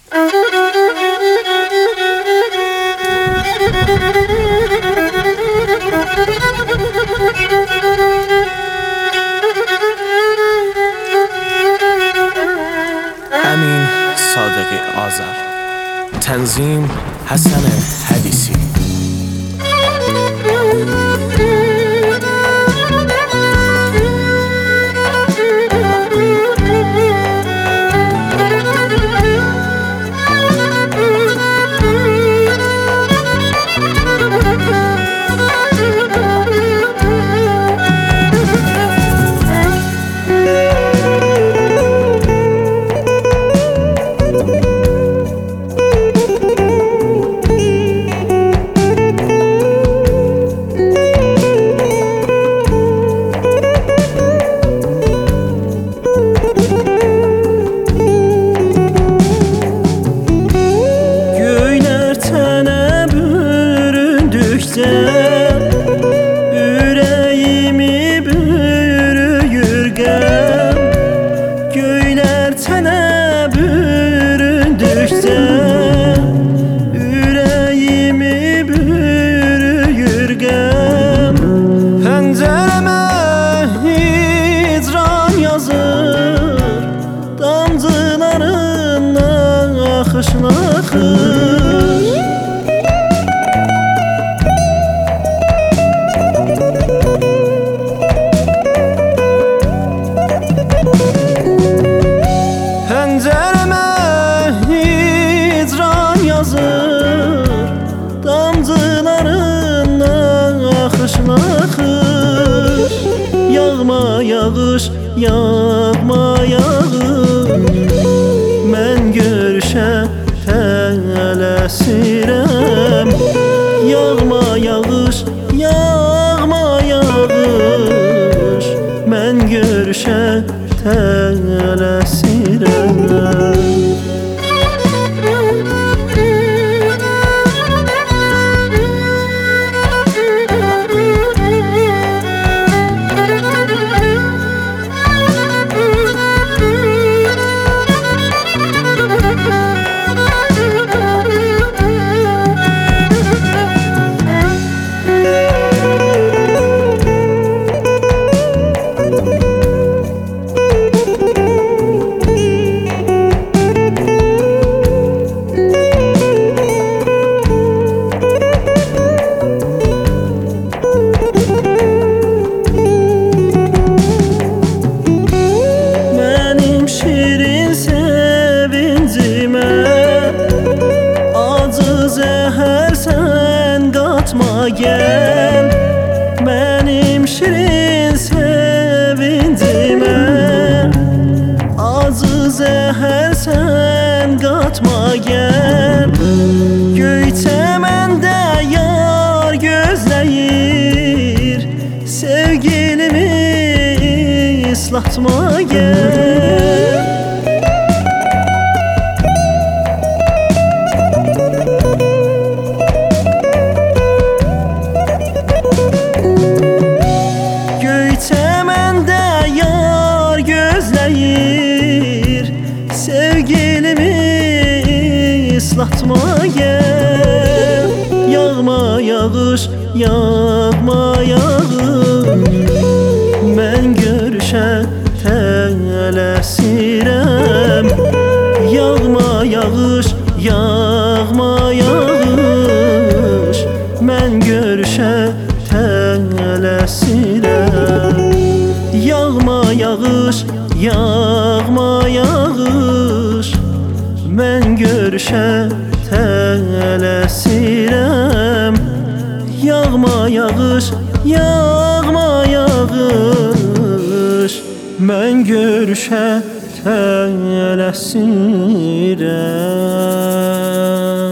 امین صادقی آذر. تنظیم حسن حدیثی. Ürəyimi bürüyür qəm, göylər tənə büründükcə, ürəyimi bürüyür qəm. Pəncərəmə hicran yazır, damcılarından axışın axır. Pəncərəmə hicran yazır, damcılarından axışın axır. Yağma yağış, yağma yağış, mən görüşə tələsirəm. Yağma yağış, yağma yağış, mən görüşə tələsirəm. Gel mənim şirin sevincimə, acı zəhər sən qatma gəl. Göyçəməndə yar gözləyir, sevgilimi islatma gəl. Çəməndə yar gözləyir, sevgilimi islatma gəl. Yağma yağış, yağma yağış, mən görüşə tələsirəm. Yağma yağış, yağma yağış, mən görüşə tələsirəm. Yağma yağış, yağma yağış, mən görüşə tələsirəm. Yağma yağış, yağma yağış, mən görüşə tələsirəm.